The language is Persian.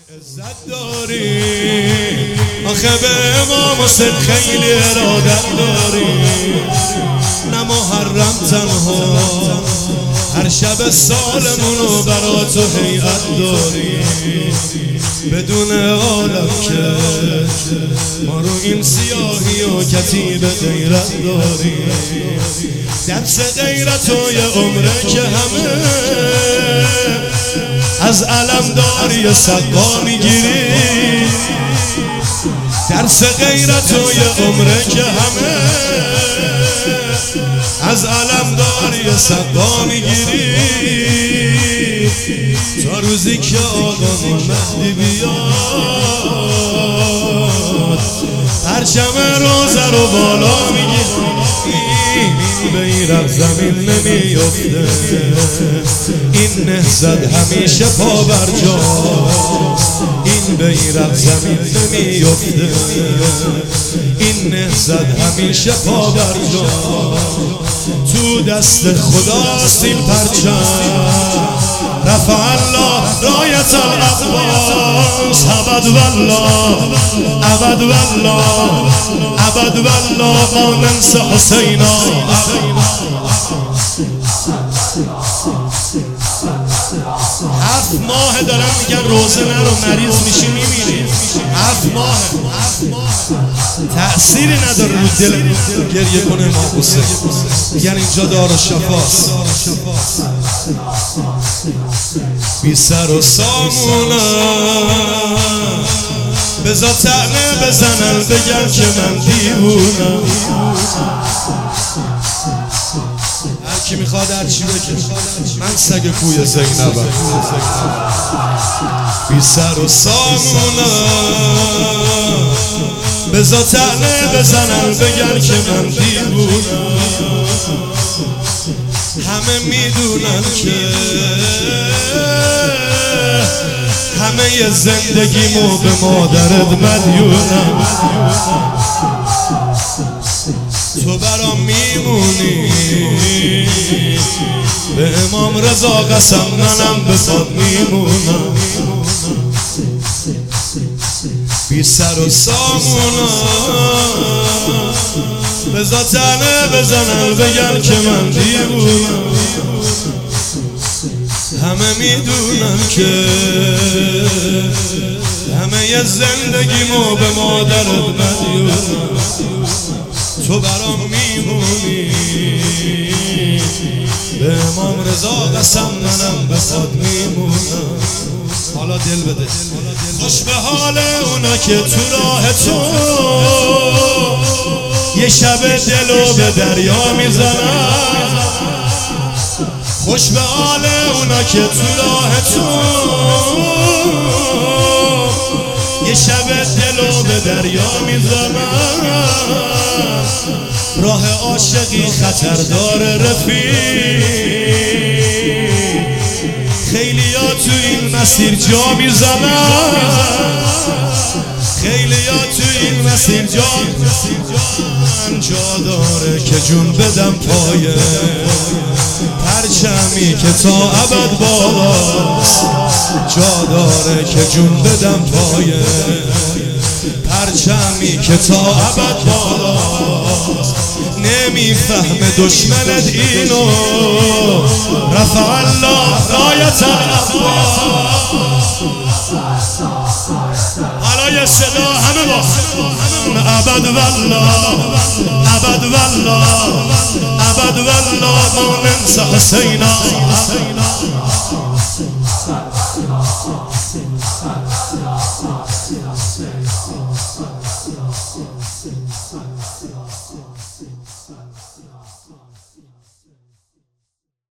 عزت داری آخه به امام حسین خیلی ارادت داری، نه محرم تنها هر شب سالمونو برا تو هیئت داری، بدون عالم که ما رو این سیاهی و کتیب غیرت داری، درس غیرت و یه عمره که همه از علم داری سقا میگیری، درس غیرت و یه عمره که همه از علم داری سقا میگیری، تا روزی که آقا مهدی بیاد پرچم روزه رو بالا میگیری، این بیرق زمین نمیفته، این نهضت همیشه پا بر جاست، این بیرق زمین نمیفته، این نهضت همیشه پا بر جاست، تو دست خداست این پرچم، رفع الله رایت العباس، ابد والله ابد والله ابد والله ما ننسى حسینا. 7 ماه دارن میگن روزه نرو مریض میشی میمیری، 7 ماه تأثیری نداره رو دل گریه کنه امام حسین، میگن اینجا دار و شفاست، بی سر و سامونم بذار طعنه بزنن بگن که من دیوونم، هرکی میخواد هرچی بگه من سگ کوی زینبم، بی سر و سامونم بذار طعنه بزنن بگن که من دیوونم، همه میدونن که همه زندگیمو به مادرت مدیونم، تو برام میمونی به امام رضا قسم منم به خود میمونم، بی سر و سامونم بذار طعنه بزنن بگن که من دیوونم، همه میدونن که همه زندگیمو به مادرت مدیونم، تو برام میمونی به امام رضا قسم منم به خود میمونم. حالا دل بده، خوش به حال اونا که تو راه تو یه شب دلو به دریا میزنن، خوش به حال اونا که تو راه تو یه شب دلو به دریا میزنن، راه عاشقی خطردار رفیق، خیلی ها تو این مسیر جا میزنن، خیلی ها تو این مسیر جا داره که جون بدم پایه پرچمی که تا ابد بالاست، جا داره که جون بدم پایه پرچمی که تا ابد بالاست، نمیفهمه دشمنت اینو، رفع الله رایت العباس. حالا یه صدا همه با ابد والله ابد والله ابد والله ما ننسى حسینا.